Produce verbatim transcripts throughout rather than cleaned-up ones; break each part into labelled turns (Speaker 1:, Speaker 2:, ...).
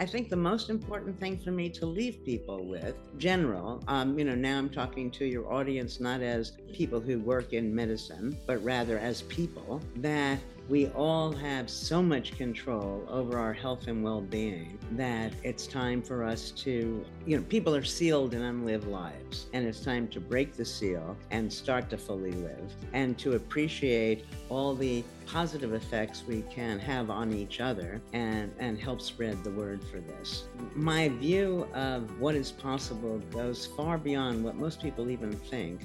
Speaker 1: I think the most important thing for me to leave people with, general, um, you know, now I'm talking to your audience not as people who work in medicine, but rather as people, that we all have so much control over our health and well-being that it's time for us to, you know, people are sealed in unlived lives, and it's time to break the seal and start to fully live and to appreciate all the positive effects we can have on each other and, and help spread the word for this. My view of what is possible goes far beyond what most people even think.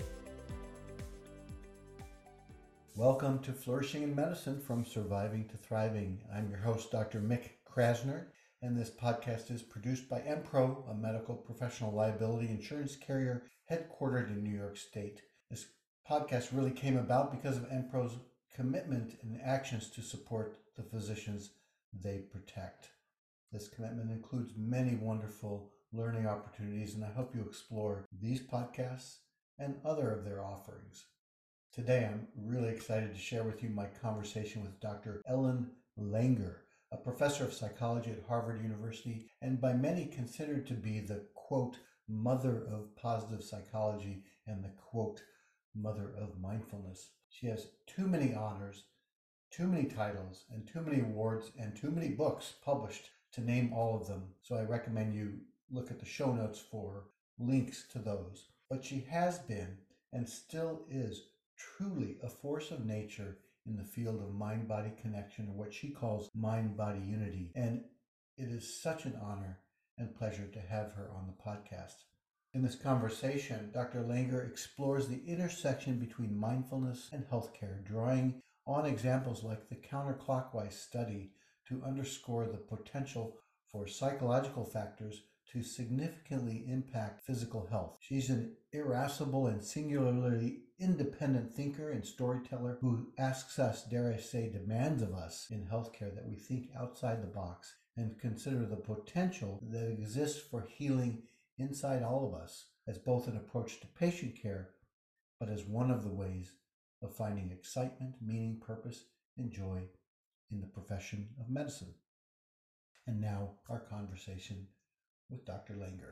Speaker 2: Welcome to Flourishing in Medicine, From Surviving to Thriving. I'm your host, Doctor Mick Krasner, and this podcast is produced by Enpro, a medical professional liability insurance carrier headquartered in New York State. This podcast really came about because of Enpro's commitment and actions to support the physicians they protect. This commitment includes many wonderful learning opportunities, and I hope you explore these podcasts and other of their offerings. Today, I'm really excited to share with you my conversation with Doctor Ellen Langer, a professor of psychology at Harvard University, and by many considered to be the, quote, mother of positive psychology and the, quote, mother of mindfulness. She has too many honors, too many titles, and too many awards, and too many books published to name all of them. So I recommend you look at the show notes for links to those. But she has been and still is truly a force of nature in the field of mind-body connection, or what she calls mind-body unity. And it is such an honor and pleasure to have her on the podcast. In this conversation, Doctor Langer explores the intersection between mindfulness and healthcare, drawing on examples like the counterclockwise study to underscore the potential for psychological factors to significantly impact physical health. She's an irascible and singularly independent thinker and storyteller who asks us, dare I say, demands of us in healthcare that we think outside the box and consider the potential that exists for healing inside all of us as both an approach to patient care, but as one of the ways of finding excitement, meaning, purpose, and joy in the profession of medicine. And now our conversation with Doctor Langer.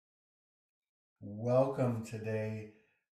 Speaker 2: Welcome today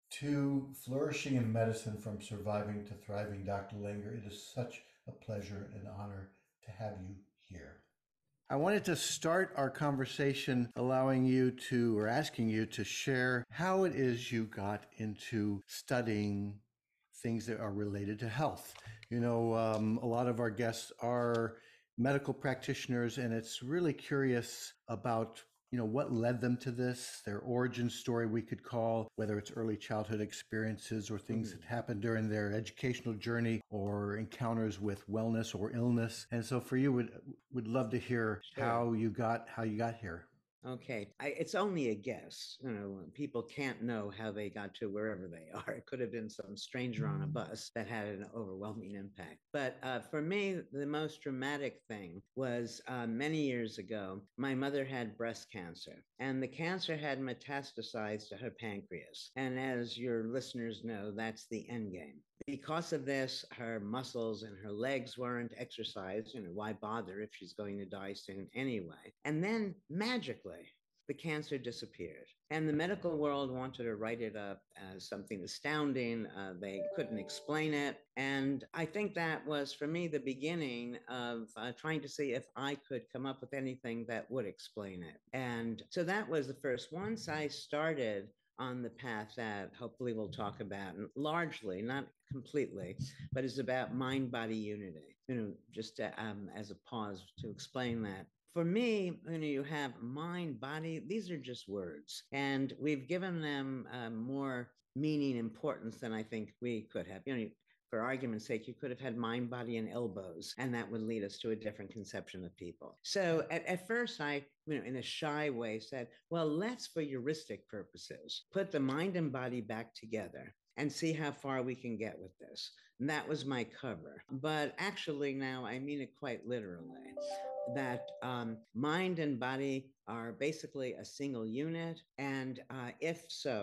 Speaker 2: to Flourishing in Medicine, From Surviving to Thriving, Doctor Langer. It is such a pleasure and honor to have you here. I wanted to start our conversation allowing you to, or asking you to share how it is you got into studying things that are related to health. You know, um, a lot of our guests are medical practitioners, and it's really curious about, you know, what led them to this, their origin story, we could call, whether it's early childhood experiences or things mm-hmm. that happened during their educational journey or encounters with wellness or illness. And so for you, would would love to hear sure. how you got how you got here.
Speaker 1: Okay. I, it's only a guess. You know, people can't know how they got to wherever they are. It could have been some stranger on a bus that had an overwhelming impact. But uh, for me, the most dramatic thing was uh, many years ago, my mother had breast cancer, and the cancer had metastasized to her pancreas. And as your listeners know, that's the end game. Because of this, her muscles and her legs weren't exercised. You know, why bother if she's going to die soon anyway? And then magically, the cancer disappeared. And the medical world wanted to write it up as something astounding. Uh, they couldn't explain it. And I think that was, for me, the beginning of uh, trying to see if I could come up with anything that would explain it. And so that was the first. Once I started on the path that hopefully we'll talk about, and largely, not completely, but is about mind-body unity, you know, just to, um, as a pause to explain that. For me, you know, you have mind, body, these are just words, and we've given them um, more meaning, importance than I think we could have. You know, for argument's sake, you could have had mind, body, and elbows, and that would lead us to a different conception of people. So at, at first, I, you know, in a shy way said, well, let's, for heuristic purposes, put the mind and body back together and see how far we can get with this. And that was my cover. But actually now I mean it quite literally, that um, mind and body are basically a single unit. And uh, if so,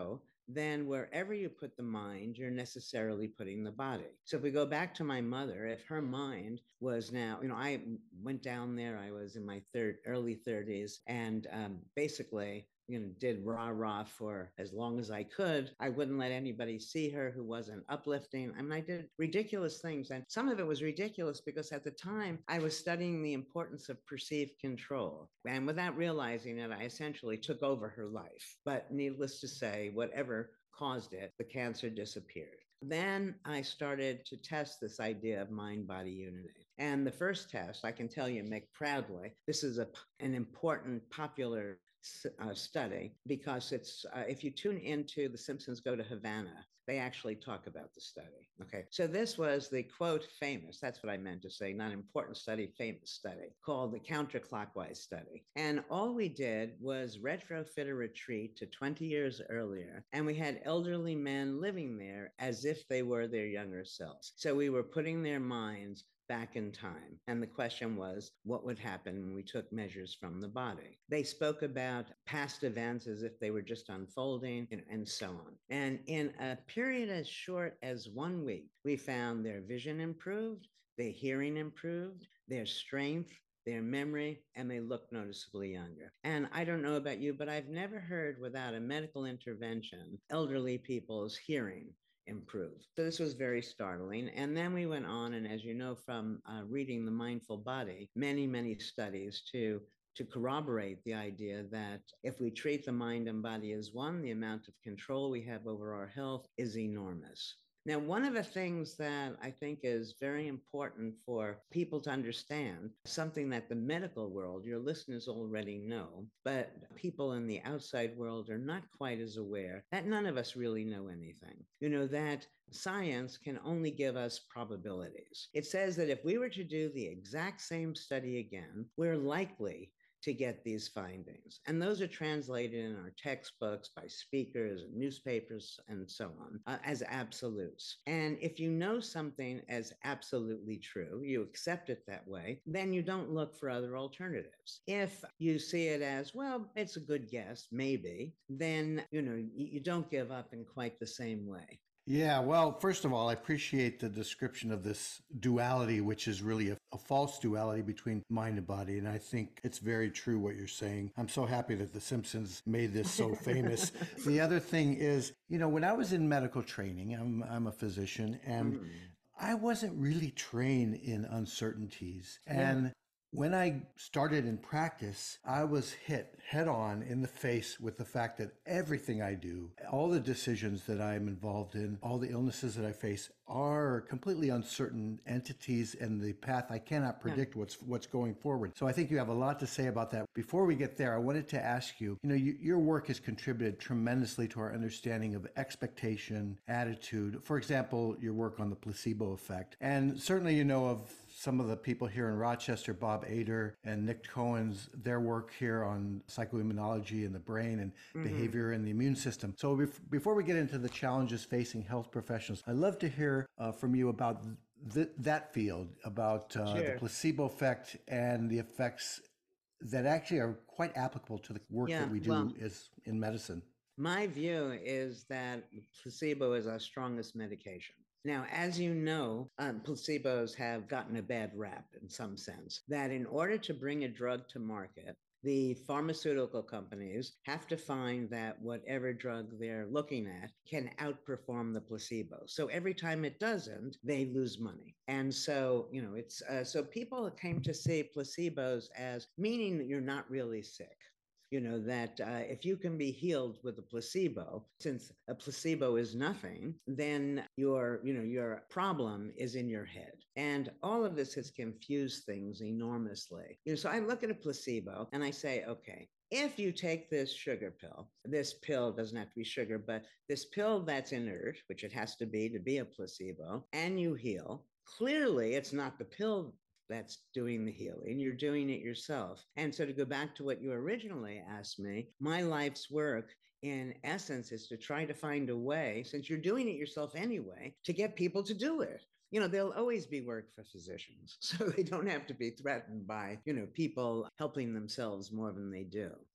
Speaker 1: then wherever you put the mind, you're necessarily putting the body. So if we go back to my mother, if her mind was now, you know, I went down there, I was in my third, early thirties, and um, basically, you know, did rah rah for as long as I could. I wouldn't let anybody see her who wasn't uplifting. I mean, I did ridiculous things. And some of it was ridiculous because at the time I was studying the importance of perceived control. And without realizing it, I essentially took over her life. But needless to say, whatever caused it, the cancer disappeared. Then I started to test this idea of mind body unity. And the first test, I can tell you, Mick, proudly, this is a, an important, popular uh, study because it's, uh, if you tune into The Simpsons Go to Havana, they actually talk about the study. Okay. So this was the quote famous, that's what I meant to say, not important study, famous study called the counterclockwise study. And all we did was retrofit a retreat to twenty years earlier. And we had elderly men living there as if they were their younger selves. So we were putting their minds back in time. And the question was, what would happen when we took measures from the body? They spoke about past events as if they were just unfolding, and, and so on. And in a period as short as one week, we found their vision improved, their hearing improved, their strength, their memory, and they look noticeably younger. And I don't know about you, but I've never heard without a medical intervention, elderly people's hearing improved. So this was very startling. And then we went on, and as you know from uh, reading The Mindful Body, many, many studies to to corroborate the idea that if we treat the mind and body as one, the amount of control we have over our health is enormous. Now, one of the things that I think is very important for people to understand, something that the medical world, your listeners already know, but people in the outside world are not quite as aware, that none of us really know anything. You know, that science can only give us probabilities. It says that if we were to do the exact same study again, we're likely to get these findings. And those are translated in our textbooks by speakers and newspapers and so on uh, as absolutes. And if you know something as absolutely true, you accept it that way, then you don't look for other alternatives. If you see it as, well, it's a good guess, maybe, then, you know, you don't give up in quite the same way.
Speaker 2: Yeah, well, first of all, I appreciate the description of this duality, which is really a, a false duality between mind and body. And I think it's very true what you're saying. I'm so happy that The Simpsons made this so famous. The other thing is, you know, when I was in medical training, I'm, I'm a physician, and mm. I wasn't really trained in uncertainties. And yeah. When I started in practice, I was hit head on in the face with the fact that everything I do, all the decisions that I'm involved in, all the illnesses that I face are completely uncertain entities, and the path I cannot predict yeah. what's what's going forward. So I think you have a lot to say about that. Before we get there, I wanted to ask you, you know, you, your work has contributed tremendously to our understanding of expectation, attitude. For example, your work on the placebo effect. And certainly you know of some of the people here in Rochester, Bob Ader and Nick Cohen's, their work here on psychoimmunology in the brain and mm-hmm. behavior in the immune system. So bef- before we get into the challenges facing health professionals, I'd love to hear uh, from you about th- that field, about uh, sure. the placebo effect and the effects that actually are quite applicable to the work yeah, that we do well, is in medicine.
Speaker 1: My view is that placebo is our strongest medication. Now, as you know, um, placebos have gotten a bad rap in some sense, that in order to bring a drug to market, the pharmaceutical companies have to find that whatever drug they're looking at can outperform the placebo. So every time it doesn't, they lose money. And so, you know, it's uh, so people came to see placebos as meaning that you're not really sick. You know, that uh, if you can be healed with a placebo, since a placebo is nothing, then your, you know, your problem is in your head. And all of this has confused things enormously. You know, so I look at a placebo and I say, okay, if you take this sugar pill, this pill doesn't have to be sugar, but this pill that's inert, which it has to be to be a placebo, and you heal, clearly it's not the pill that's doing the healing. You're doing it yourself. And so to go back to what you originally asked me, my life's work in essence is to try to find a way, since you're doing it yourself anyway, to get people to do it. You know, there'll always be work for physicians, so they don't have to be threatened by, you know, people helping themselves more than they do.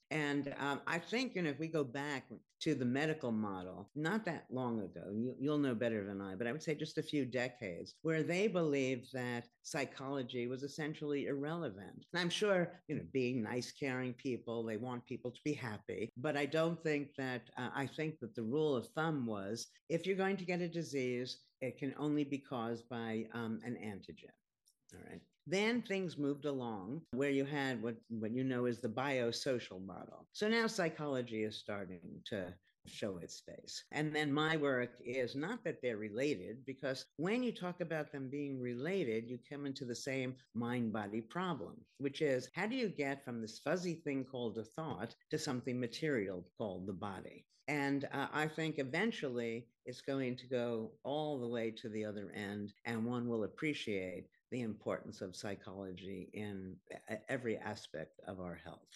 Speaker 1: And um, I think, you know, if we go back to the medical model, not that long ago, you, you'll know better than I, but I would say just a few decades, where they believed that psychology was essentially irrelevant. And I'm sure, you know, being nice, caring people, they want people to be happy. But I don't think that, uh, I think that the rule of thumb was if you're going to get a disease, it can only be caused by um, an antigen. All right. Then things moved along where you had what, what you know is the biosocial model. So now psychology is starting to show its face. And then my work is not that they're related, because when you talk about them being related, you come into the same mind body problem, which is how do you get from this fuzzy thing called a thought to something material called the body? And uh, I think eventually it's going to go all the way to the other end, and one will appreciate the importance of psychology in every aspect of our health.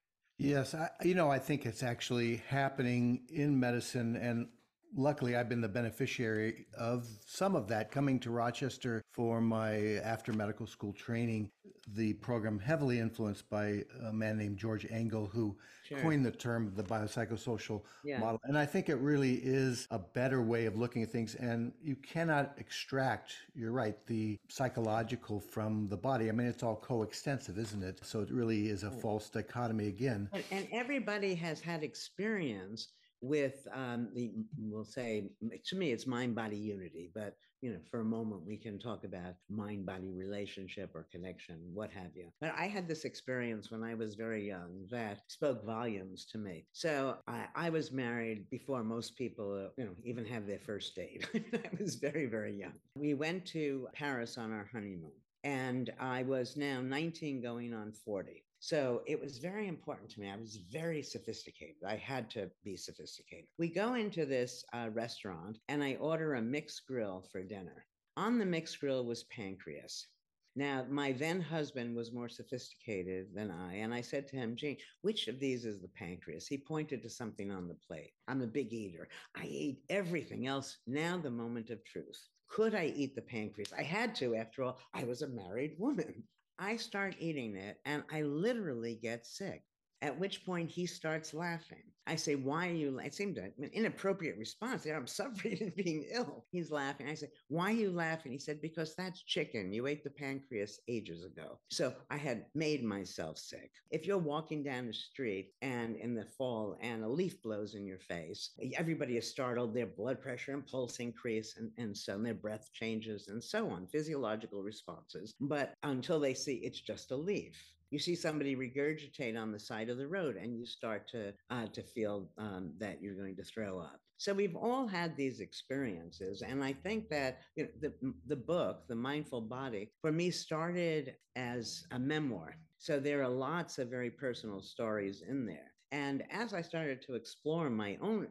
Speaker 2: Yes, I, you know, I think it's actually happening in medicine, and luckily I've been the beneficiary of some of that. Coming to Rochester for my after medical school training, the program heavily influenced by a man named George Engel, who
Speaker 1: Sure.
Speaker 2: coined the term the biopsychosocial
Speaker 1: Yeah.
Speaker 2: model. And I think it really is a better way of looking at things. And you cannot extract, you're right, the psychological from the body. I mean, it's all coextensive, isn't it? So it really is a false dichotomy again.
Speaker 1: And, and everybody has had experience with um, the, we'll say, to me, it's mind-body unity, but, you know, for a moment, we can talk about mind-body relationship or connection, what have you. But I had this experience when I was very young that spoke volumes to me. So I, I was married before most people, uh, you know, even have their first date. I was very, very young. We went to Paris on our honeymoon, and I was now nineteen going on forty. So it was very important to me. I was very sophisticated. I had to be sophisticated. We go into this uh, restaurant and I order a mixed grill for dinner. On the mixed grill was pancreas. Now, my then husband was more sophisticated than I. And I said to him, Gene, which of these is the pancreas? He pointed to something on the plate. I'm a big eater. I ate everything else. Now, the moment of truth. Could I eat the pancreas? I had to. After all, I was a married woman. I start eating it and I literally get sick. At which point he starts laughing. I say, why are you laughing? It seemed to an inappropriate response. I'm suffering and being ill. He's laughing. I said, why are you laughing? He said, because that's chicken. You ate the pancreas ages ago. So I had made myself sick. If you're walking down the street and in the fall and a leaf blows in your face, everybody is startled, their blood pressure and pulse increase, and, and so their breath changes and so on, physiological responses. But until they see it's just a leaf. You see somebody regurgitate on the side of the road and you start to uh, to feel um, that you're going to throw up. So we've all had these experiences. And I think that, you know, the, the book, The Mindful Body, for me started as a memoir. So there are lots of very personal stories in there. And as I started to explore my own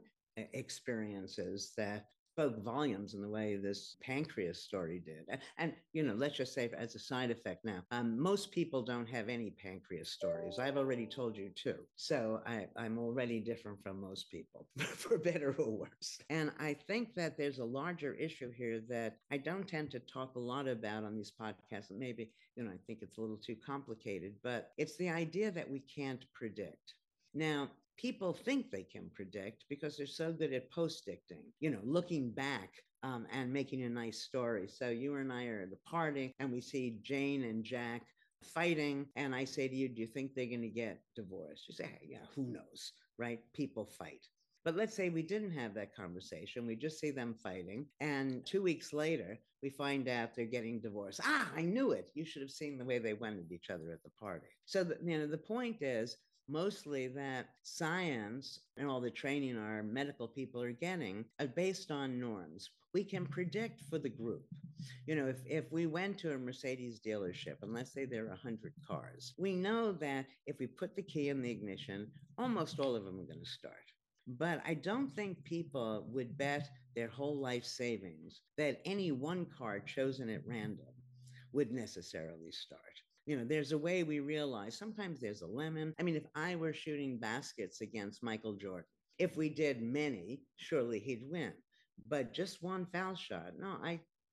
Speaker 1: experiences that spoke volumes in the way this pancreas story did. And, and, you know, let's just say as a side effect now, um, most people don't have any pancreas stories. I've already told you two. So I, I'm already different from most people, for better or worse. And I think that there's a larger issue here that I don't tend to talk a lot about on these podcasts. And maybe, you know, I think it's a little too complicated, but it's the idea that we can't predict. Now, people think they can predict because they're so good at post-dicting, you know, looking back um, and making a nice story. So you and I are at a party and we see Jane and Jack fighting. And I say to you, do you think they're going to get divorced? You say, hey, yeah, who knows, right? People fight. But let's say we didn't have that conversation. We just see them fighting. And two weeks later, we find out they're getting divorced. Ah, I knew it. You should have seen the way they went at each other at the party. So, the, you know, the point is, mostly that science and all the training our medical people are getting are based on norms. We can predict for the group. You know, if, if we went to a Mercedes dealership, and let's say there are one hundred cars, we know that if we put the key in the ignition, almost all of them are going to start. But I don't think people would bet their whole life savings that any one car chosen at random would necessarily start. You know, there's a way we realize sometimes there's a lemon. I mean, if I were shooting baskets against Michael Jordan, if we did many, surely he'd win. But just one foul shot, no, I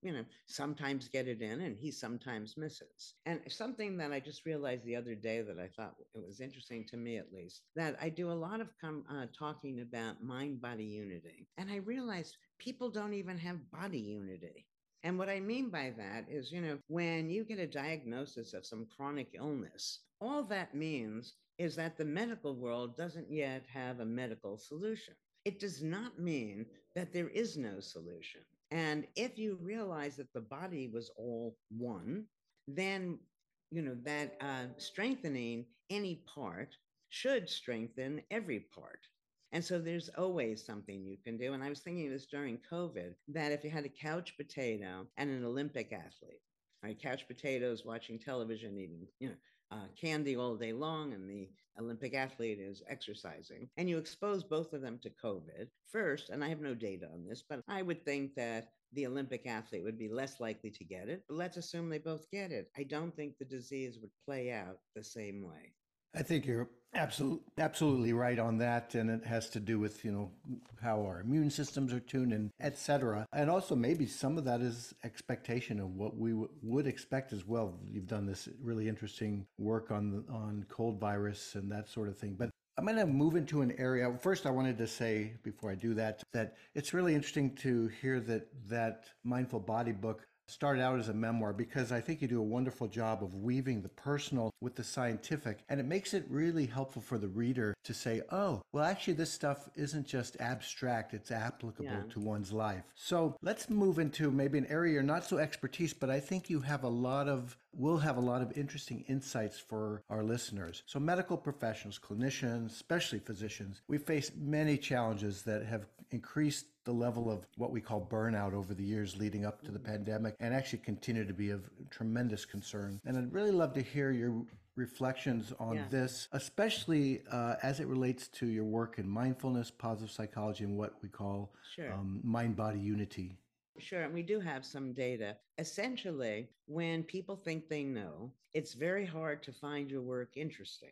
Speaker 1: you know, sometimes get it in and he sometimes misses. And something that I just realized the other day that I thought it was interesting to me, at least, that I do a lot of com- uh, talking about mind body unity. And I realized people don't even have body unity. And what I mean by that is, you know, when you get a diagnosis of some chronic illness, all that means is that the medical world doesn't yet have a medical solution. It does not mean that there is no solution. And if you realize that the body was all one, then, you know, that uh, strengthening any part should strengthen every part. And so there's always something you can do. And I was thinking this during COVID, that if you had a couch potato and an Olympic athlete, right, couch potatoes watching television, eating, you know, uh, candy all day long, and the Olympic athlete is exercising, and you expose both of them to COVID first, and I have no data on this, but I would think that the Olympic athlete would be less likely to get it. But let's assume they both get it. I don't think the disease would play out the same way.
Speaker 2: I think you're absolutely absolutely right on that, and it has to do with, you know, how our immune systems are tuned and et cetera. And also maybe some of that is expectation of what we w- would expect as well. You've done this really interesting work on on cold virus and that sort of thing, but I'm going to move into an area. First, I wanted to say before I do that that it's really interesting to hear that that Mindful Body book started out as a memoir, because I think you do a wonderful job of weaving the personal with the scientific, and it makes it really helpful for the reader to say, oh, well, actually this stuff isn't just abstract, it's applicable
Speaker 1: Yeah.
Speaker 2: to one's life. So let's move into maybe an area you're not so expertise, but I think you have a lot of will have a lot of interesting insights for our listeners. So medical professionals, clinicians, especially physicians, we face many challenges that have increased the level of what we call burnout over the years leading up to the pandemic, and actually continue to be of tremendous concern. And I'd really love to hear your reflections on
Speaker 1: Yeah.
Speaker 2: this, especially uh, as it relates to your work in mindfulness, positive psychology, and what we call
Speaker 1: Sure.
Speaker 2: um, mind-body unity.
Speaker 1: Sure, and we do have some data. Essentially, when people think they know, it's very hard to find your work interesting.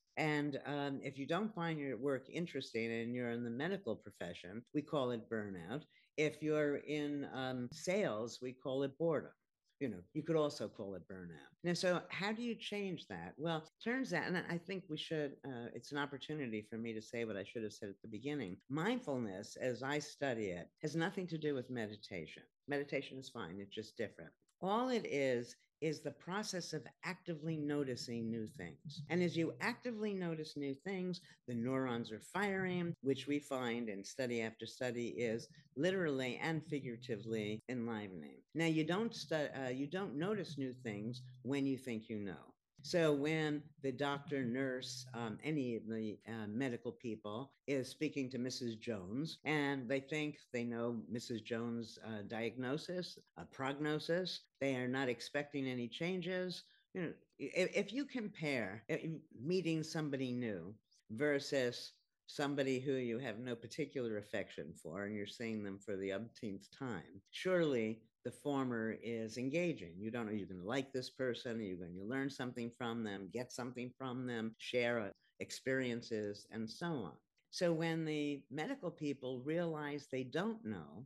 Speaker 1: And um, if you don't find your work interesting and you're in the medical profession, we call it burnout. If you're in um, sales, we call it boredom. You know, you could also call it burnout. Now, so how do you change that? Well, turns out, and I think we should, uh, it's an opportunity for me to say what I should have said at the beginning. Mindfulness, as I study it, has nothing to do with meditation. Meditation is fine, it's just different. All it is is the process of actively noticing new things. And as you actively notice new things, the neurons are firing, which we find in study after study is literally and figuratively enlivening. Now, you don't stu- uh, you don't notice new things when you think you know. So when the doctor, nurse, um, any of the uh, medical people is speaking to Missus Jones, and they think they know Missus Jones' uh, diagnosis, a prognosis, they are not expecting any changes. You know, if, if you compare uh, meeting somebody new versus somebody who you have no particular affection for and you're seeing them for the umpteenth time, surely the former is engaging. You don't know you're going to like this person, you're going to learn something from them, get something from them, share experiences, and so on. So when the medical people realize they don't know,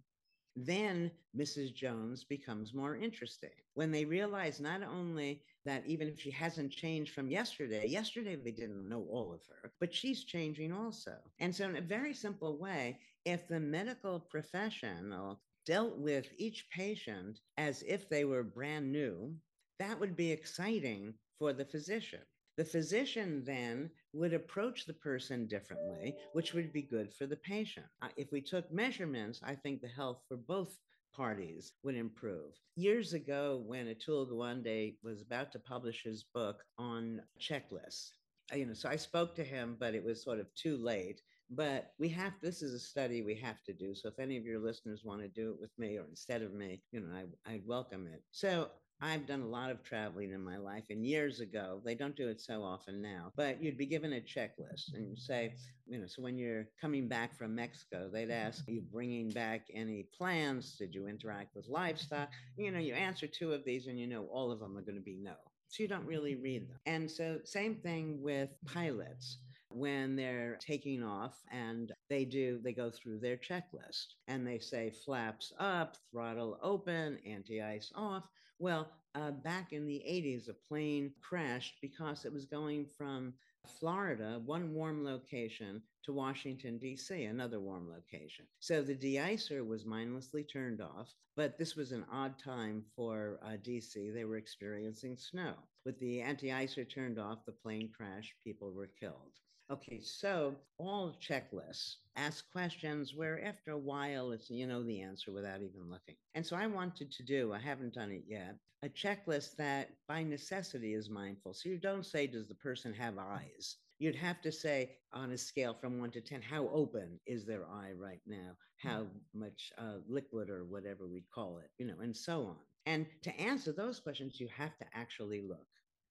Speaker 1: then Missus Jones becomes more interesting. When they realize not only that even if she hasn't changed from yesterday, yesterday they didn't know all of her, but she's changing also. And so, in a very simple way, if the medical professional dealt with each patient as if they were brand new, that would be exciting for the physician. The physician then would approach the person differently, which would be good for the patient. Uh, if we took measurements, I think the health for both parties would improve. Years ago, when Atul Gawande was about to publish his book on checklists, uh, you know, so I spoke to him, but it was sort of too late. But we have, this is a study we have to do. So if any of your listeners want to do it with me or instead of me, you know, I, I'd welcome it. So I've done a lot of traveling in my life, and years ago, they don't do it so often now, but you'd be given a checklist and you say, you know, so when you're coming back from Mexico, they'd ask, are you bringing back any plants? Did you interact with livestock? You know, you answer two of these and you know all of them are going to be no. So you don't really read them. And so same thing with pilots. when they're taking off, and they do, they go through their checklist and they say flaps up, throttle open, anti-ice off. Well, uh, back in the eighties, a plane crashed because it was going from Florida, one warm location, to Washington, D C, another warm location. So the de-icer was mindlessly turned off, but this was an odd time for uh, D C. They were experiencing snow. With the anti-icer turned off, the plane crashed, people were killed. Okay, so all checklists ask questions where after a while it's, you know, the answer without even looking. And so I wanted to do, I haven't done it yet, a checklist that by necessity is mindful. So you don't say, does the person have eyes? You'd have to say on a scale from one to ten, how open is their eye right now? How much uh, liquid or whatever we'd call it, you know, and so on. And to answer those questions, you have to actually look.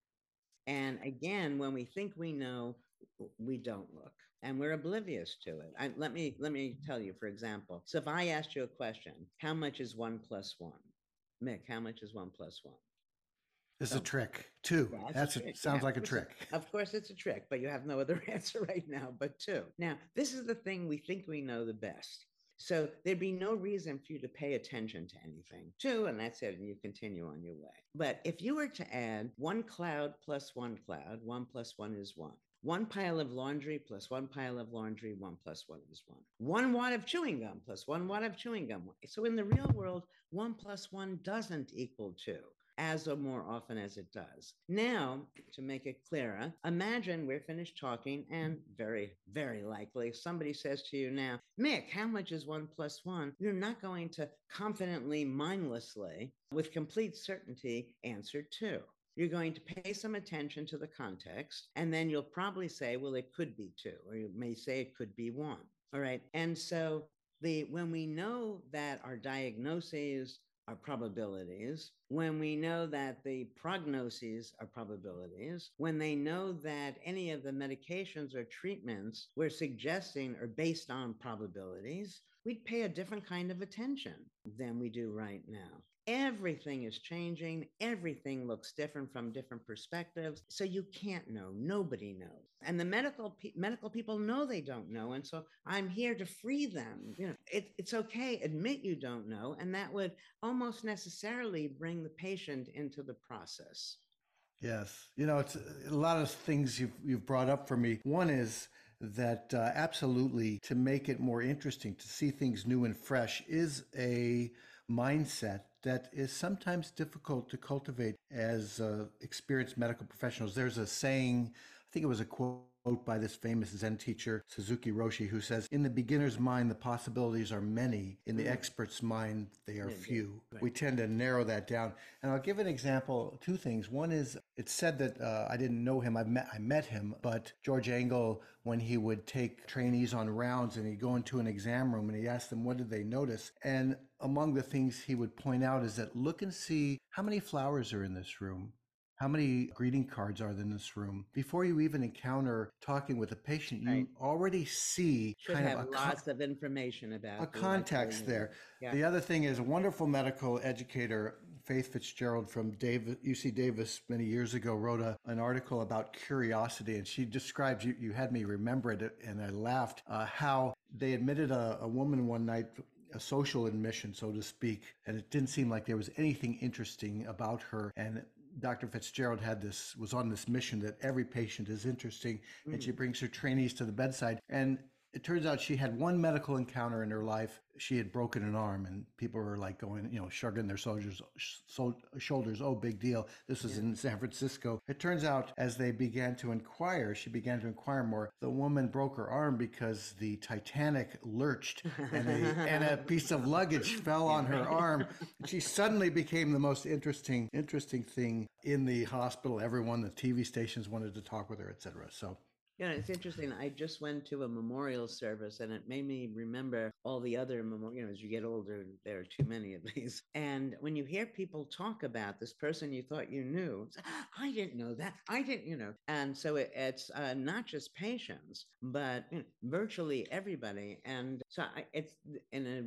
Speaker 1: And again, when we think we know, we don't look and we're oblivious to it. I, let me let me tell you, for example. So if I asked you a question, how much is one plus one? Mick, how much is one plus one?
Speaker 2: It's so, a trick. Two. Yeah, That's a, trick. sounds yeah, like a trick.
Speaker 1: Of course, it's a trick, but you have no other answer right now but two. Now, this is the thing we think we know the best. So there'd be no reason for you to pay attention to anything. Two, and that's it, and you continue on your way. But if you were to add one cloud plus one cloud, one plus one is one. One pile of laundry plus one pile of laundry, one plus one is one. One wad of chewing gum plus one wad of chewing gum. So in the real world, one plus one doesn't equal two, as or more often as it does. Now, to make it clearer, imagine we're finished talking and very, very likely somebody says to you now, Mick, how much is one plus one? You're not going to confidently, mindlessly, with complete certainty, answer two. You're going to pay some attention to the context, and then you'll probably say, well, it could be two, or you may say it could be one. All right. And so the when we know that our diagnoses are probabilities, when we know that the prognoses are probabilities, when they know that any of the medications or treatments we're suggesting are based on probabilities, we'd pay a different kind of attention than we do right now. Everything is changing. Everything looks different from different perspectives. So you can't know. Nobody knows. And the medical pe- medical people know they don't know. And so I'm here to free them. You know, it, it's okay. Admit you don't know. And that would almost necessarily bring the patient into the process.
Speaker 2: Yes. You know, it's a lot of things you've, you've brought up for me. One is that uh, absolutely, to make it more interesting, to see things new and fresh, is a mindset that is sometimes difficult to cultivate as uh, experienced medical professionals. There's a saying, I think it was a quote by this famous Zen teacher, Suzuki Roshi, who says, in the beginner's mind, the possibilities are many. In the mm. expert's mind, they are yeah, few. Right. We tend to narrow that down. And I'll give an example, two things. One is, it's said that uh, I didn't know him, I met, I met him, but George Engel, when he would take trainees on rounds and he'd go into an exam room and he asked them, what did they notice? And among the things he would point out is that look and see how many flowers are in this room. How many greeting cards are there in this room? Before you even encounter talking with a patient, you right. already see
Speaker 1: Should
Speaker 2: kind
Speaker 1: have
Speaker 2: of a
Speaker 1: lots con- of information about
Speaker 2: a context there. Yeah. The other thing is a wonderful medical educator, Faith Fitzgerald from Davis, U C Davis many years ago, wrote a, an article about curiosity, and she describes, you, you had me remember it, and I laughed, uh, how they admitted a, a woman one night, a social admission, so to speak, and it didn't seem like there was anything interesting about her. And Doctor Fitzgerald had this, was on this mission that every patient is interesting, mm. and she brings her trainees to the bedside. And it turns out she had one medical encounter in her life. She had broken an arm, and people were like going, you know, shrugging their soldiers, so, shoulders. Oh, big deal. This was yeah. in San Francisco. It turns out as they began to inquire, she began to inquire more. The woman broke her arm because the Titanic lurched and a, and a piece of luggage fell yeah, on her right. arm. She suddenly became the most interesting, interesting thing in the hospital. Everyone, the T V stations wanted to talk with her, et cetera. So.
Speaker 1: You know, it's interesting. I just went to a memorial service and it made me remember all the other memorials. You know, as you get older, there are too many of these. And when you hear people talk about this person you thought you knew, I didn't know that. I didn't, you know. And so it, it's uh, not just patients, but you know, virtually everybody. And so I, it's in a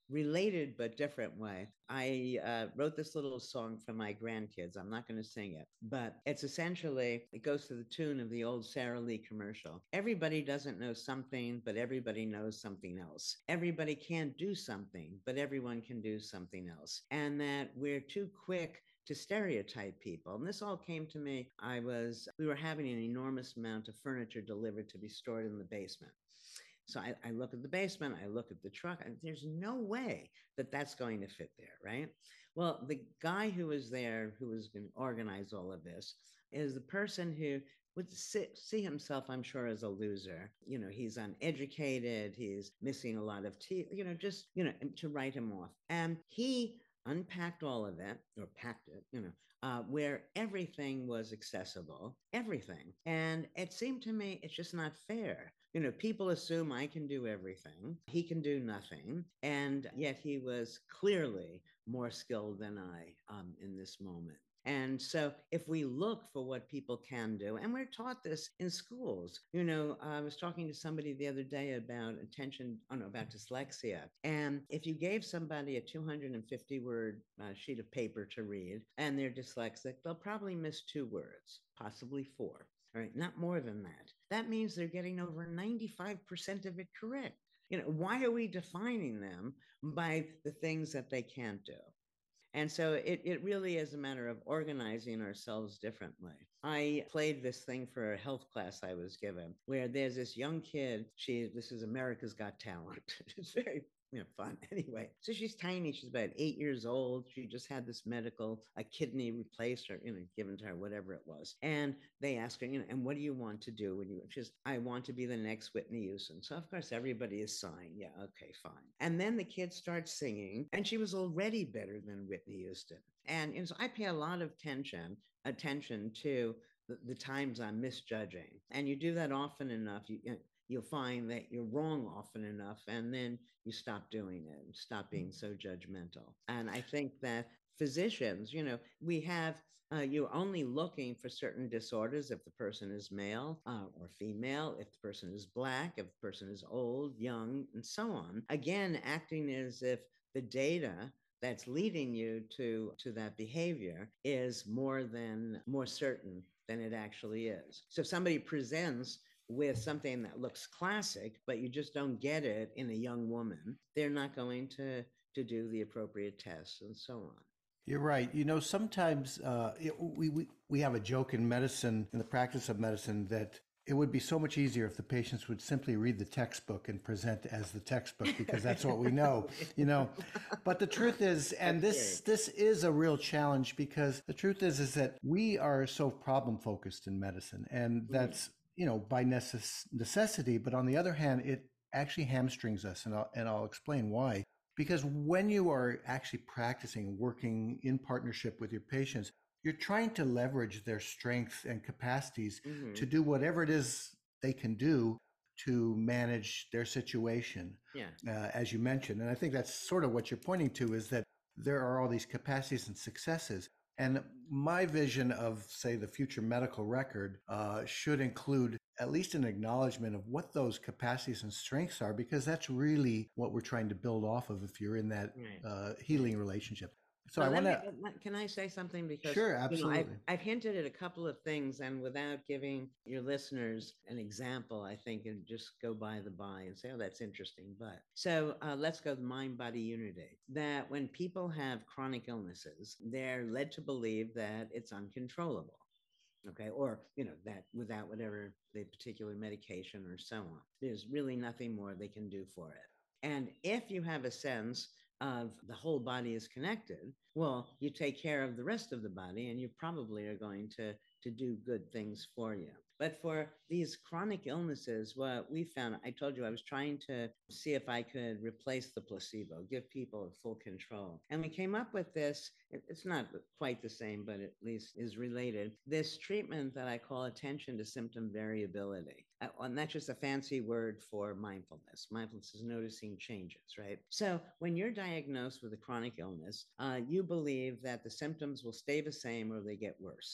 Speaker 1: related but different way. I uh, wrote this little song for my grandkids. I'm not going to sing it, but it's essentially, it goes to the tune of the old Sara Lee commercial. Everybody doesn't know something, but everybody knows something else. Everybody can't do something, but everyone can do something else. And that we're too quick to stereotype people. And this all came to me. I was, we were having an enormous amount of furniture delivered to be stored in the basement. So I, I look at the basement, I look at the truck, and there's no way that that's going to fit there, right? Well, the guy who was there, who was going to organize all of this, is the person who would sit, see himself, I'm sure, as a loser. You know, he's uneducated, he's missing a lot of teeth, you know, just, you know, to write him off. And he unpacked all of it, or packed it, you know, uh, where everything was accessible, everything. And it seemed to me it's just not fair. You know, people assume I can do everything. He can do nothing. And yet he was clearly more skilled than I um, in this moment. And so, if we look for what people can do, and we're taught this in schools, you know, I was talking to somebody the other day about attention, oh no, about dyslexia. And if you gave somebody a two hundred fifty word uh, sheet of paper to read and they're dyslexic, they'll probably miss two words, possibly four. All right, not more than that. That means they're getting over ninety-five percent of it correct. You know, why are we defining them by the things that they can't do? And so it, it really is a matter of organizing ourselves differently. I played this thing for a health class I was given where there's this young kid. She, this is America's Got Talent. It's very, you know, fun. Anyway, so she's tiny. She's about eight years old. She just had this medical, a kidney replaced or, you know, given to her, whatever it was. And they asked her, you know, and what do you want to do when you, she's, I want to be the next Whitney Houston. So of course everybody is signed. Yeah, okay, fine. And then the kid starts singing, and she was already better than Whitney Houston. And, and so I pay a lot of attention, attention to the, the times I'm misjudging. And you do that often enough, you, you'll find that you're wrong often enough, and then you stop doing it and stop being so judgmental. And I think that physicians, you know, we have, uh, you're only looking for certain disorders if the person is male uh, or female, if the person is Black, if the person is old, young, and so on. Again, acting as if the data that's leading you to to that behavior is more than more certain than it actually is. So if somebody presents with something that looks classic, but you just don't get it in a young woman, they're not going to to do the appropriate tests and so on.
Speaker 2: You're right. You know, sometimes uh, it, we, we we have a joke in medicine, in the practice of medicine, that it would be so much easier if the patients would simply read the textbook and present as the textbook, because that's what we know, you know. But the truth is, and this this is a real challenge, because the truth is is that we are so problem focused in medicine, and that's, you know, by necess- necessity. But on the other hand, it actually hamstrings us, and I'll, and I'll explain why. Because when you are actually practicing, working in partnership with your patients, you're trying to leverage their strengths and capacities mm-hmm. to do whatever it is they can do to manage their situation,
Speaker 1: yeah.
Speaker 2: uh, as you mentioned. And I think that's sort of what you're pointing to, is that there are all these capacities and successes. And my vision of, say, the future medical record uh, should include at least an acknowledgement of what those capacities and strengths are, because that's really what we're trying to build off of if you're in that right. uh, healing relationship. So well, I want to.
Speaker 1: Can I say something? Because
Speaker 2: sure, absolutely.
Speaker 1: You know, I've, I've hinted at a couple of things, and without giving your listeners an example, I think, and just go by the by and say, "Oh, that's interesting." But so uh, let's go mind-body unity. That when people have chronic illnesses, they're led to believe that it's uncontrollable. Okay, or you know that without whatever the particular medication or so on, there's really nothing more they can do for it. And if you have a sense of the whole body is connected, well, you take care of the rest of the body, and you probably are going to to do good things for you. But for these chronic illnesses, what we found, I told you I was trying to see if I could replace the placebo, give people full control. And we came up with this, it's not quite the same, but at least is related, this treatment that I call attention to symptom variability. And that's just a fancy word for mindfulness. Mindfulness is noticing changes, right? So when you're diagnosed with a chronic illness, uh, you believe that the symptoms will stay the same or they get worse.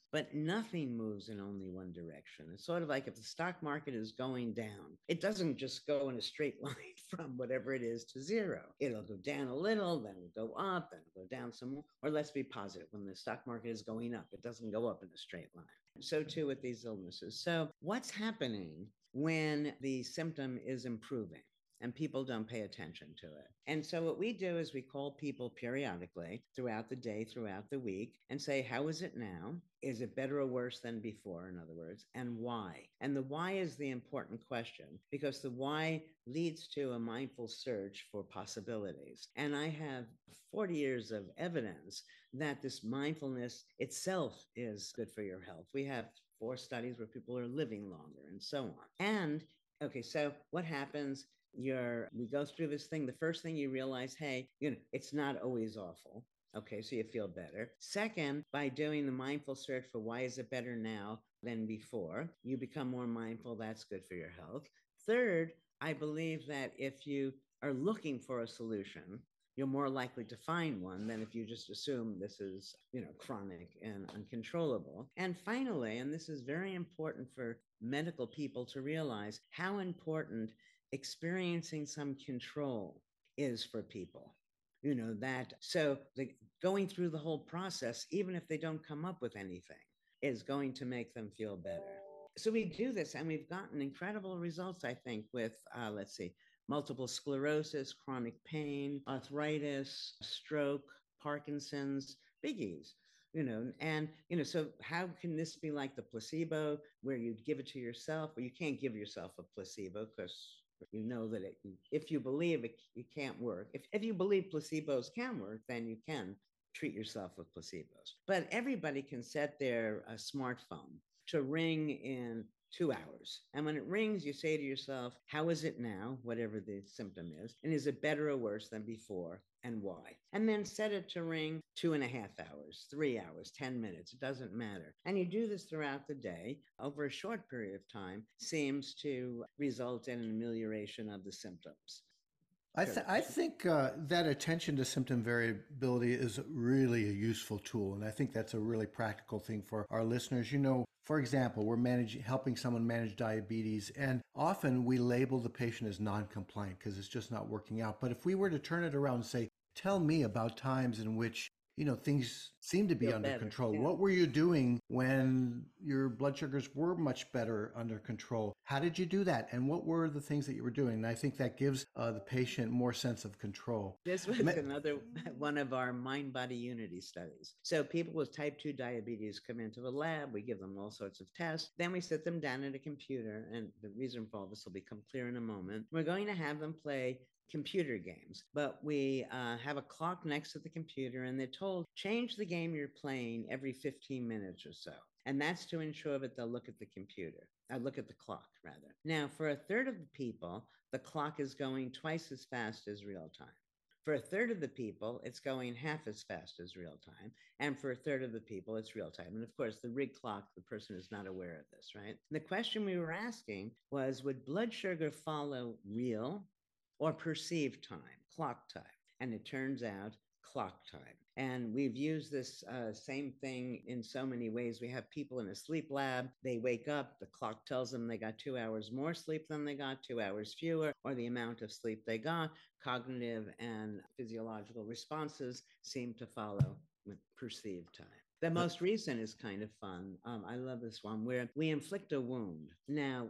Speaker 1: but nothing moves in only one direction. It's sort of like if the stock market is going down, it doesn't just go in a straight line from whatever it is to zero. It'll go down a little, then it'll go up, then it'll go down some more. Or let's be positive, when the stock market is going up, it doesn't go up in a straight line. So too with these illnesses. So what's happening when the symptom is improving and people don't pay attention to it? And so what we do is we call people periodically throughout the day, throughout the week, and say, how is it now? Is it better or worse than before, in other words, and why? And the why is the important question, because the why leads to a mindful search for possibilities. And I have forty years of evidence that this mindfulness itself is good for your health. We have four studies where people are living longer and so on. And okay, so what happens? You're, we go through this thing. The first thing you realize, hey, you know, it's not always awful. Okay, so you feel better. Second, by doing the mindful search for why is it better now than before, you become more mindful. That's good for your health. Third, I believe that if you are looking for a solution, you're more likely to find one than if you just assume this is, you know, chronic and uncontrollable. And finally, and this is very important for medical people to realize, how important experiencing some control is for people. You know, that so the going through the whole process, even if they don't come up with anything, is going to make them feel better. So we do this, and we've gotten incredible results, I think, with, uh, let's see, multiple sclerosis, chronic pain, arthritis, stroke, Parkinson's, biggies, you know, and, you know, so how can this be like the placebo where you give it to yourself? Well, you can't give yourself a placebo because you know that it, if you believe it, it can't work. If, if you believe placebos can work, then you can treat yourself with placebos. But everybody can set their uh, smartphone to ring in two hours. And when it rings, you say to yourself, how is it now, whatever the symptom is? And is it better or worse than before? And why? And then set it to ring two and a half hours, three hours, ten minutes. It doesn't matter. And you do this throughout the day over a short period of time, seems to result in an amelioration of the symptoms.
Speaker 2: I, th- I think uh, that attention to symptom variability is really a useful tool. And I think that's a really practical thing for our listeners. You know, for example, we're managing, helping someone manage diabetes, and often we label the patient as non-compliant because it's just not working out. But if we were to turn it around and say, tell me about times in which, you know, things seem to be
Speaker 1: Feel
Speaker 2: under
Speaker 1: better,
Speaker 2: control.
Speaker 1: yeah.
Speaker 2: What were you doing when your blood sugars were much better under control? How did you do that? And what were the things that you were doing? And I think that gives uh, the patient more sense of control.
Speaker 1: This was Me- another one of our mind-body unity studies. So people with type two diabetes come into the lab. We give them all sorts of tests. Then we sit them down at a computer. And the reason for all this will become clear in a moment. We're going to have them play computer games, but we uh, have a clock next to the computer, and they're told, change the game you're playing every fifteen minutes or so. And that's to ensure that they'll look at the computer, uh, look at the clock rather. Now, for a third of the people, the clock is going twice as fast as real time. For a third of the people, it's going half as fast as real time. And for a third of the people, it's real time. And of course, the rig clock, the person is not aware of this, right? And the question we were asking was, would blood sugar follow real or perceived time, clock time? And it turns out clock time. And we've used this uh, same thing in so many ways. We have people in a sleep lab. They wake up, the clock tells them they got two hours more sleep than they got, two hours fewer, or the amount of sleep they got. Cognitive and physiological responses seem to follow with perceived time. The most recent is kind of fun. Um, I love this one where we inflict a wound. Now,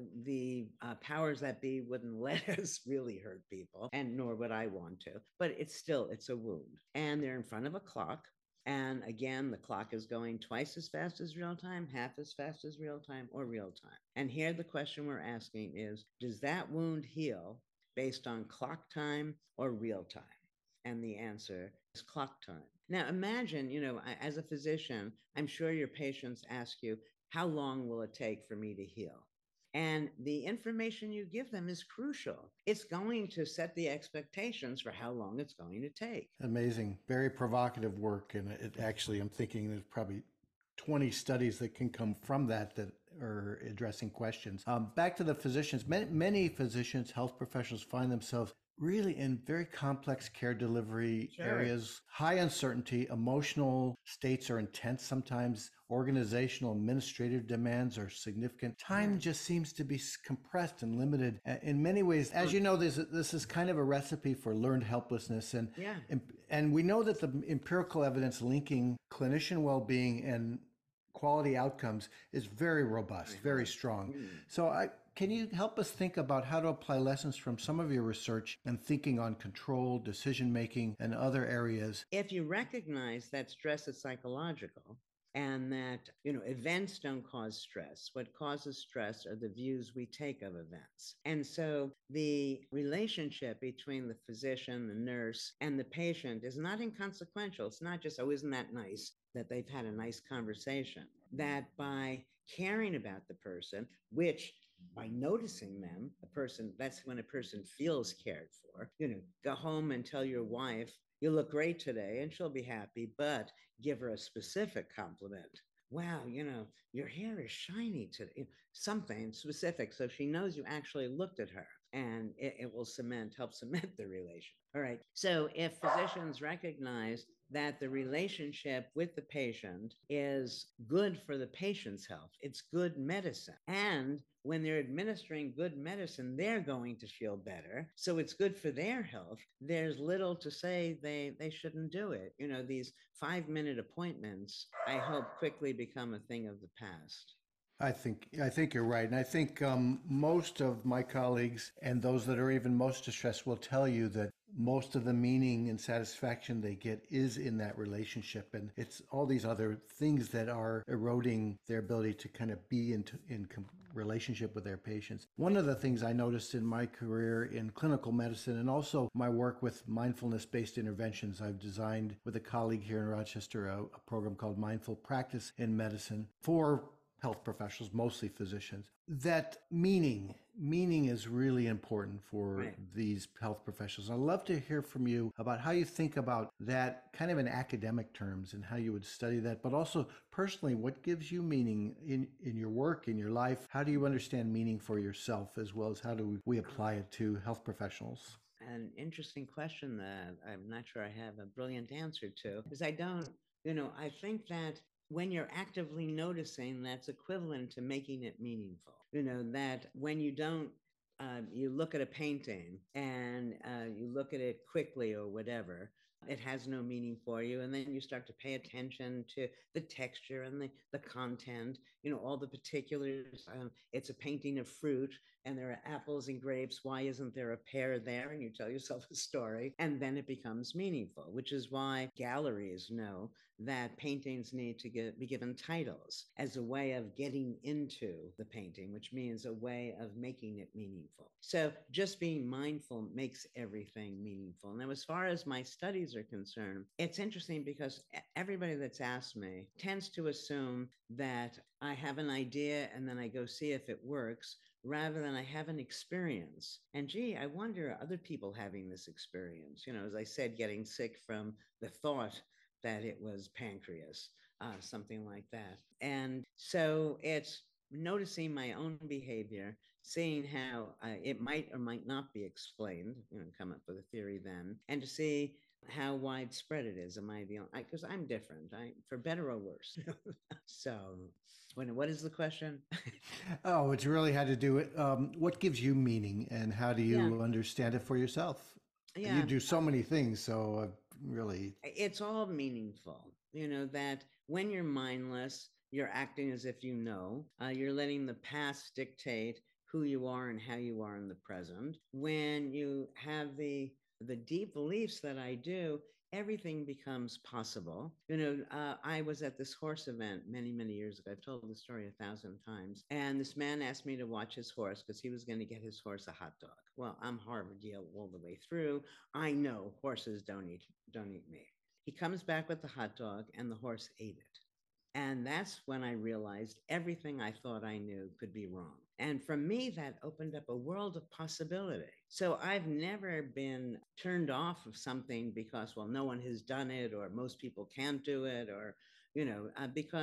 Speaker 1: the uh, powers that be wouldn't let us really hurt people, and nor would I want to, but it's still, it's a wound. And they're in front of a clock. And again, the clock is going twice as fast as real time, half as fast as real time, or real time. And here the question we're asking is, does that wound heal based on clock time or real time? And the answer is clock time. Now imagine, you know, as a physician, I'm sure your patients ask you, how long will it take for me to heal? And the information you give them is crucial. It's going to set the expectations for how long it's going to take.
Speaker 2: Amazing. Very provocative work. And it actually, I'm thinking there's probably twenty studies that can come from that that are addressing questions. Um, back to the physicians. Many, many physicians, health professionals find themselves really in very complex care delivery
Speaker 1: Sure.
Speaker 2: areas, high uncertainty, emotional states are intense sometimes, organizational, administrative demands are significant. Time
Speaker 1: Right.
Speaker 2: just seems to be s- compressed and limited uh, in many ways. As you know, this, this is kind of a recipe for learned helplessness. And,
Speaker 1: Yeah.
Speaker 2: and, and we know that the empirical evidence linking clinician well-being and quality outcomes is very robust, very
Speaker 1: Uh-huh.
Speaker 2: strong.
Speaker 1: Mm.
Speaker 2: So I can you help us think about how to apply lessons from some of your research and thinking on control, decision making, and other areas?
Speaker 1: If you recognize that stress is psychological and that, you know, events don't cause stress, what causes stress are the views we take of events. And so the relationship between the physician, the nurse, and the patient is not inconsequential. It's not just, oh, isn't that nice that they've had a nice conversation? That by caring about the person, which by noticing them, a person, that's when a person feels cared for. You know, go home and tell your wife, you look great today, and she'll be happy, but give her a specific compliment. Wow, you know, your hair is shiny today, something specific. So she knows you actually looked at her, and it, it will cement, help cement the relation. All right. So if physicians recognize that the relationship with the patient is good for the patient's health, it's good medicine. And when they're administering good medicine, they're going to feel better. So it's good for their health. There's little to say they, they shouldn't do it. You know, these five minute appointments, I hope, quickly become a thing of the past.
Speaker 2: I think I think you're right, and I think um, most of my colleagues and those that are even most distressed will tell you that most of the meaning and satisfaction they get is in that relationship, and it's all these other things that are eroding their ability to kind of be in, in relationship with their patients. One of the things I noticed in my career in clinical medicine and also my work with mindfulness-based interventions, I've designed with a colleague here in Rochester a, a program called Mindful Practice in Medicine for health professionals, mostly physicians, that meaning, meaning is really important for
Speaker 1: Right.
Speaker 2: these health professionals. I'd love to hear from you about how you think about that kind of in academic terms and how you would study that, but also personally, what gives you meaning in, in your work, in your life? How do you understand meaning for yourself, as well as how do we apply it to health professionals?
Speaker 1: An interesting question that I'm not sure I have a brilliant answer to, because I don't, you know, I think that when you're actively noticing, that's equivalent to making it meaningful. You know, that when you don't, um, you look at a painting and uh, you look at it quickly or whatever, it has no meaning for you. And then you start to pay attention to the texture and the, the content, you know, all the particulars. Um, it's a painting of fruit and there are apples and grapes. Why isn't there a pear there? And you tell yourself a story, and then it becomes meaningful, which is why galleries know that paintings need to get, be given titles as a way of getting into the painting, which means a way of making it meaningful. So just being mindful makes everything meaningful. Now, as far as my studies are concerned, it's interesting because everybody that's asked me tends to assume that I have an idea and then I go see if it works, rather than I have an experience. And gee, I wonder other people having this experience, you know, as I said, getting sick from the thought that it was pancreas, uh, something like that. And so it's noticing my own behavior, seeing how uh, it might or might not be explained, you know, come up with a theory then, and to see how widespread it is. Am I the only, because I'm different, I, for better or worse. So, when, what is the question?
Speaker 2: Oh, it's really had to do with um, what gives you meaning and how do
Speaker 1: Yeah,
Speaker 2: you understand it for yourself? You
Speaker 1: yeah.
Speaker 2: do so many things, so uh, really.
Speaker 1: It's all meaningful, you know, that when you're mindless, you're acting as if you know, uh, you're letting the past dictate who you are and how you are in the present. When you have the the deep beliefs that I do, everything becomes possible. You know, uh, I was at this horse event many, many years ago. I've told the story a thousand times. And this man asked me to watch his horse because he was going to get his horse a hot dog. Well, I'm Harvard Yale all the way through. I know horses don't eat don't eat meat. He comes back with the hot dog, and the horse ate it. And that's when I realized everything I thought I knew could be wrong. And for me, that opened up a world of possibility. So I've never been turned off of something because, well, no one has done it, or most people can't do it, or, you know, uh, because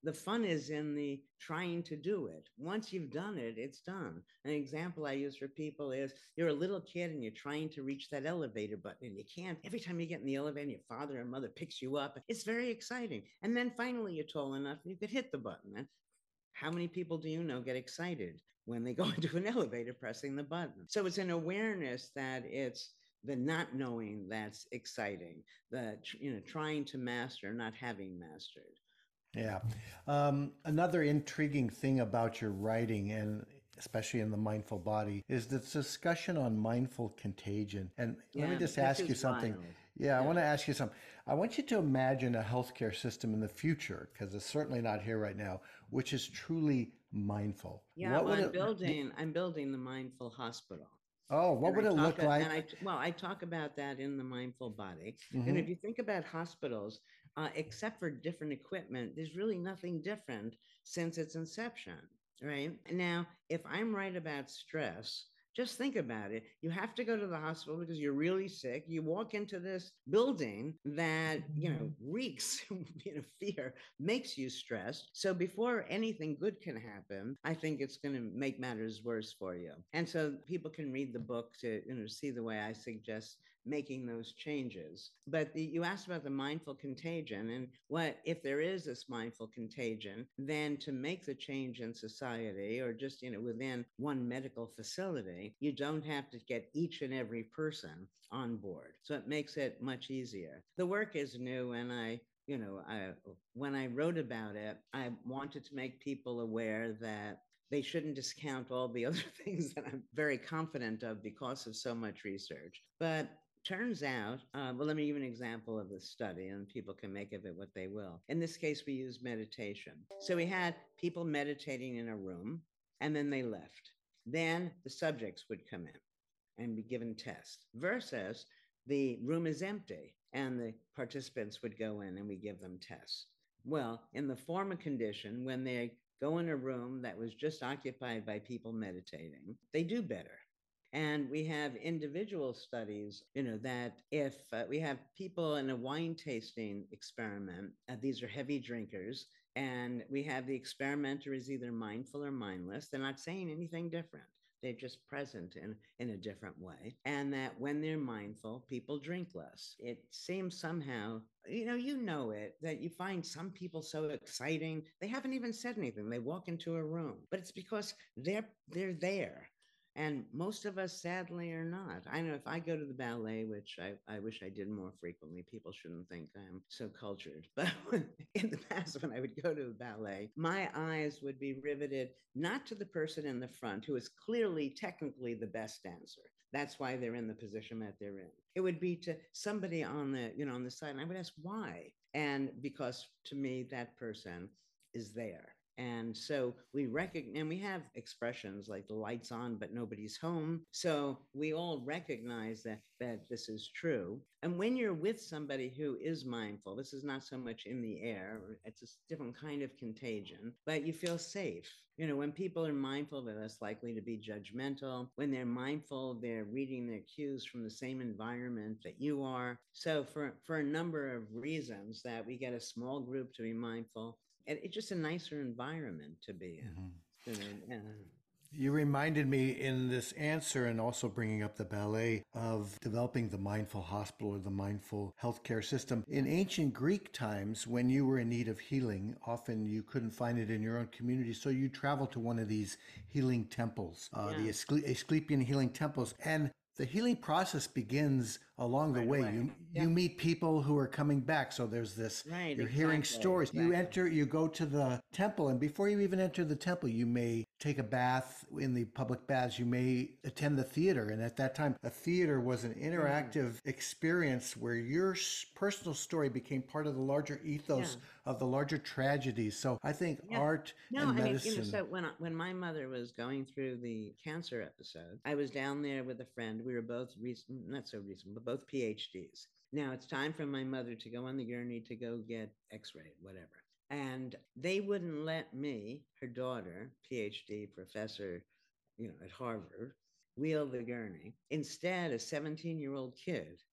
Speaker 1: The fun is in the trying to do it. Once you've done it, it's done. An example I use for people is you're a little kid and you're trying to reach that elevator button and you can't. Every time you get in the elevator, your father or mother picks you up. It's very exciting. And then finally you're tall enough and you could hit the button. And how many people do you know get excited when they go into an elevator pressing the button? So it's an awareness that it's the not knowing that's exciting, the you know trying to master, not having mastered.
Speaker 2: Yeah. Um, another intriguing thing about your writing, and especially in The Mindful Body, is the discussion on mindful contagion. And let me
Speaker 1: Yeah,
Speaker 2: just
Speaker 1: this
Speaker 2: ask you
Speaker 1: is
Speaker 2: something.
Speaker 1: wild.
Speaker 2: Yeah, I
Speaker 1: Yeah.
Speaker 2: want to ask you something. I want you to imagine a healthcare system in the future, because it's certainly not here right now, which is truly mindful.
Speaker 1: Yeah,
Speaker 2: What
Speaker 1: well,
Speaker 2: would
Speaker 1: I'm
Speaker 2: it,
Speaker 1: building I'm building the mindful hospital.
Speaker 2: oh, what
Speaker 1: And
Speaker 2: would
Speaker 1: I
Speaker 2: it
Speaker 1: talk
Speaker 2: look
Speaker 1: and
Speaker 2: like?
Speaker 1: I well, I talk about that in the mindful body. And
Speaker 2: Hmm.
Speaker 1: if you think about hospitals, uh, except for different equipment, there's really nothing different since its inception, right? Now, if I'm right about stress, just think about it. You have to go to the hospital because you're really sick. You walk into this building that, you know, reeks, you know, fear, makes you stressed. So before anything good can happen, I think it's going to make matters worse for you. And so people can read the book to, you know, see the way I suggest making those changes. But the, you asked about the mindful contagion, and what if there is this mindful contagion, then to make the change in society or just, you know, within one medical facility, you don't have to get each and every person on board. So it makes it much easier. The work is new, and I you know, I, when I wrote about it, I wanted to make people aware that they shouldn't discount all the other things that I'm very confident of because of so much research. But turns out, uh, well, let me give an example of the study and people can make of it what they will. In this case, we used meditation. So we had people meditating in a room and then they left. Then the subjects would come in and be given tests versus the room is empty and the participants would go in and we give them tests. Well, in the former condition, when they go in a room that was just occupied by people meditating, they do better. And we have individual studies, you know, that if uh, we have people in a wine tasting experiment, uh, these are heavy drinkers, and we have the experimenter is either mindful or mindless, they're not saying anything different. They're just present in, in a different way. And that when they're mindful, people drink less. It seems somehow, you know, you know it, that you find some people so exciting. They haven't even said anything. They walk into a room, but it's because they're they're there. And most of us, sadly, are not. I know if I go to the ballet, which I, I wish I did more frequently, people shouldn't think I'm so cultured. But in the past, when I would go to the ballet, my eyes would be riveted not to the person in the front, who is clearly, technically the best dancer. That's why they're in the position that they're in. It would be to somebody on the, you know, on the side. And I would ask why. And because to me, that person is there. And so we recognize, and we have expressions like the lights on, but nobody's home. So we all recognize that that this is true. And when you're with somebody who is mindful, this is not so much in the air, it's a different kind of contagion, but you feel safe. You know, when people are mindful, they're less likely to be judgmental. When they're mindful, they're reading their cues from the same environment that you are. So for, for a number of reasons that we get a small group to be mindful, and it's just a nicer environment to be in. You know, uh,
Speaker 2: You reminded me in this answer and also bringing up the ballet of developing the mindful hospital or the mindful healthcare system. In ancient Greek times, when you were in need of healing, often you couldn't find it in your own community, so you traveled to one of these healing temples, uh,
Speaker 1: yeah,
Speaker 2: the Ascle- Asclepian healing temples. And the healing process begins along the
Speaker 1: right
Speaker 2: way.
Speaker 1: away.
Speaker 2: You
Speaker 1: Yeah,
Speaker 2: you meet people who are coming back. So there's this,
Speaker 1: right,
Speaker 2: you're hearing
Speaker 1: exactly,
Speaker 2: stories. You
Speaker 1: exactly.
Speaker 2: enter, you go to the temple, and before you even enter the temple, you may take a bath in the public baths. You may attend the theater. And at that time, a theater was an
Speaker 1: Mm,
Speaker 2: interactive experience where your personal story became part of the larger
Speaker 1: yeah,
Speaker 2: ethos of the larger tragedies. So I think
Speaker 1: yeah.
Speaker 2: art
Speaker 1: No,
Speaker 2: and
Speaker 1: I mean, you know,
Speaker 2: medicine.
Speaker 1: so when I, when my mother was going through the cancer episode, I was down there with a friend. We were both recent, not so recent, but both PhDs. Now it's time for my mother to go on the gurney to go get X-rayed, whatever. And they wouldn't let me, her daughter, PhD professor, you know, at Harvard, wheel the gurney. Instead, a seventeen year old kid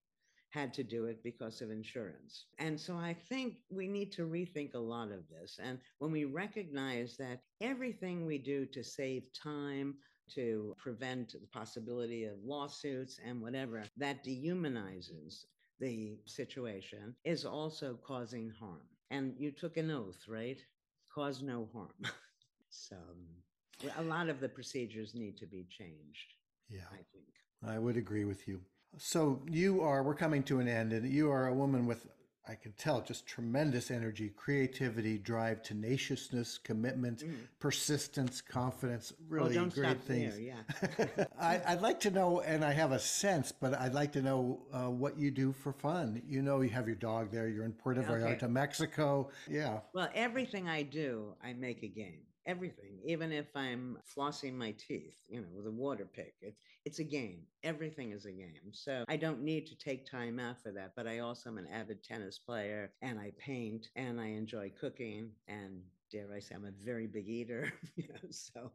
Speaker 1: had to do it because of insurance. And so I think we need to rethink a lot of this. And when we recognize that everything we do to save time, to prevent the possibility of lawsuits and whatever, that dehumanizes the situation is also causing harm. And you took an oath, right? Cause no harm. So a lot of the procedures need to be changed,
Speaker 2: Yeah,
Speaker 1: I think.
Speaker 2: I would agree with you. So you are, we're coming to an end, and you are a woman with, I can tell, just tremendous energy, creativity, drive, tenaciousness, commitment,
Speaker 1: Mm.
Speaker 2: persistence, confidence,
Speaker 1: Oh,
Speaker 2: really
Speaker 1: don't
Speaker 2: great
Speaker 1: stop
Speaker 2: things.
Speaker 1: there. Yeah.
Speaker 2: I, I'd like to know, and I have a sense, but I'd like to know uh, what you do for fun. You know, you have your dog there, you're in Puerto
Speaker 1: Okay.
Speaker 2: Vallarta, Mexico. Yeah.
Speaker 1: Well, everything I do, I make a game. Everything, even if I'm flossing my teeth, you know, with a water pick, it's it's a game. Everything is a game. So I don't need to take time out for that. But I also am an avid tennis player, and I paint, and I enjoy cooking, and dare I say, I'm a very big eater. You know, so.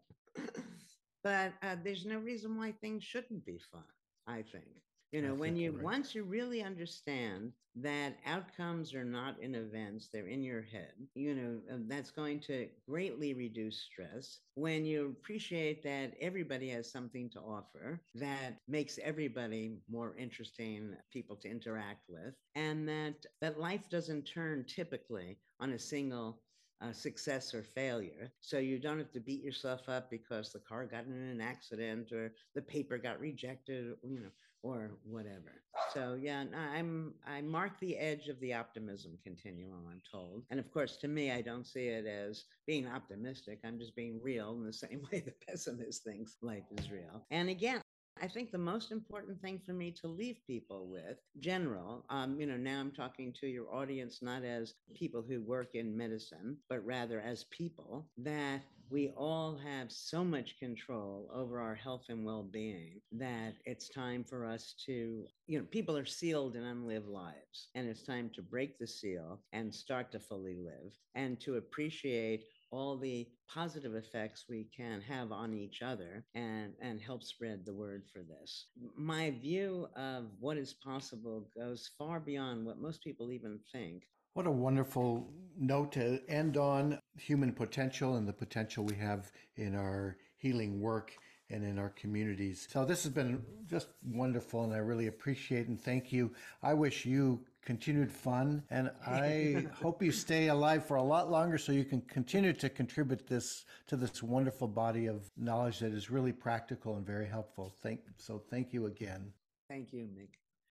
Speaker 1: But uh, there's no reason why things shouldn't be fun. I think. You
Speaker 2: I
Speaker 1: know, when
Speaker 2: think
Speaker 1: you
Speaker 2: you're right.
Speaker 1: once you really understand that outcomes are not in events, they're in your head, you know, uh, that's going to greatly reduce stress. When you appreciate that everybody has something to offer that makes everybody more interesting people to interact with, and that that life doesn't turn typically on a single uh, success or failure. So you don't have to beat yourself up because the car got in an accident or the paper got rejected, you know, or whatever. So yeah, I'm I mark the edge of the optimism continuum, I'm told. And of course, to me, I don't see it as being optimistic. I'm just being real in the same way the pessimist thinks life is real. And again, I think the most important thing for me to leave people with, general, um, you know, now I'm talking to your audience not as people who work in medicine, but rather as people, that we all have so much control over our health and well-being that it's time for us to, you know, people are sealed in unlived lives, and it's time to break the seal and start to fully live and to appreciate all the positive effects we can have on each other and, and help spread the word for this. My view of what is possible goes far beyond what most people even think.
Speaker 2: What a wonderful note to end on, human potential and the potential we have in our healing work and in our communities. So this has been just wonderful, and I really appreciate and thank you. I wish you continued fun, and I hope you stay alive for a lot longer so you can continue to contribute this to this wonderful body of knowledge that is really practical and very helpful. Thank so thank you again.
Speaker 1: Thank you, Mick.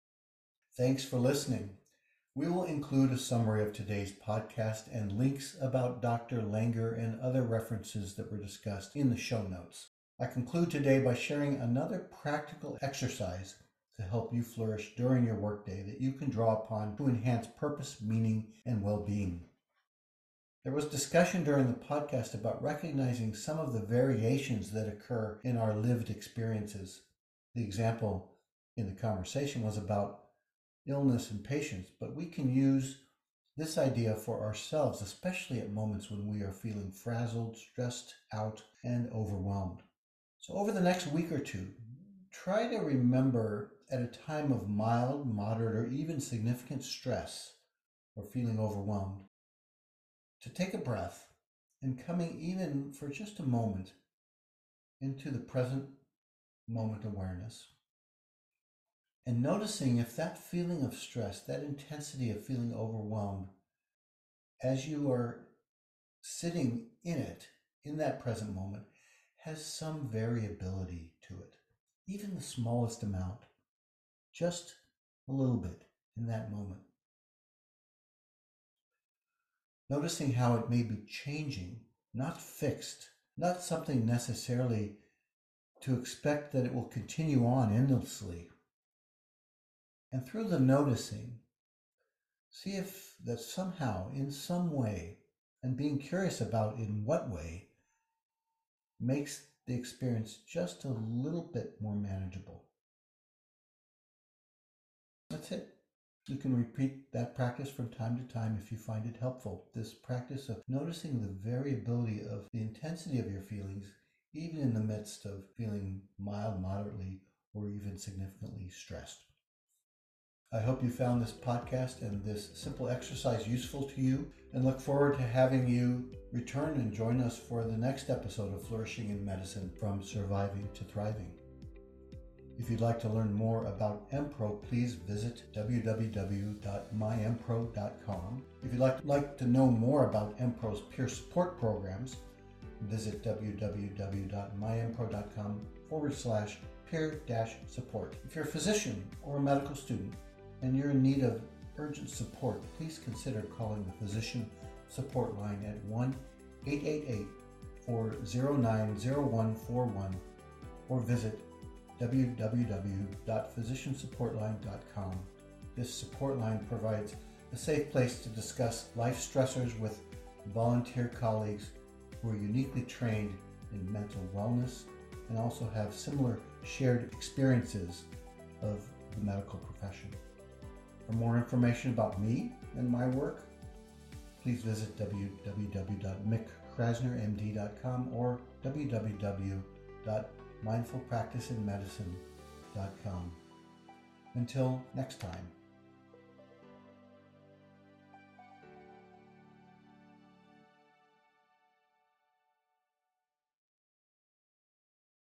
Speaker 2: Thanks for listening. We will include a summary of today's podcast and links about Doctor Langer and other references that were discussed in the show notes. I conclude today by sharing another practical exercise to help you flourish during your workday that you can draw upon to enhance purpose, meaning, and well-being. There was discussion during the podcast about recognizing some of the variations that occur in our lived experiences. The example in the conversation was about illness and patience, but we can use this idea for ourselves, especially at moments when we are feeling frazzled, stressed out, and overwhelmed. So over the next week or two, try to remember at a time of mild, moderate, or even significant stress or feeling overwhelmed to take a breath and coming even for just a moment into the present moment awareness. And noticing if that feeling of stress, that intensity of feeling overwhelmed, as you are sitting in it, in that present moment, has some variability to it, even the smallest amount, just a little bit in that moment. Noticing how it may be changing, not fixed, not something necessarily to expect that it will continue on endlessly. And through the noticing, see if that somehow, in some way, and being curious about in what way, makes the experience just a little bit more manageable. That's it. You can repeat that practice from time to time if you find it helpful. This practice of noticing the variability of the intensity of your feelings, even in the midst of feeling mild, moderately, or even significantly stressed. I hope you found this podcast and this simple exercise useful to you, and look forward to having you return and join us for the next episode of Flourishing in Medicine, From Surviving to Thriving. If you'd like to learn more about Empro, please visit w w w dot my empro dot com. If you'd like, like to know more about Empro's peer support programs, visit w w w dot my empro dot com forward slash peer dash support. If you're a physician or a medical student and you're in need of urgent support, please consider calling the Physician Support Line at one eight eight eight, four zero nine, zero one four one or visit w w w dot physician support line dot com. This support line provides a safe place to discuss life stressors with volunteer colleagues who are uniquely trained in mental wellness and also have similar shared experiences of the medical profession. For more information about me and my work, please visit w w w dot mick krasner m d dot com or w w w dot mindful practice in medicine dot com. Until next time.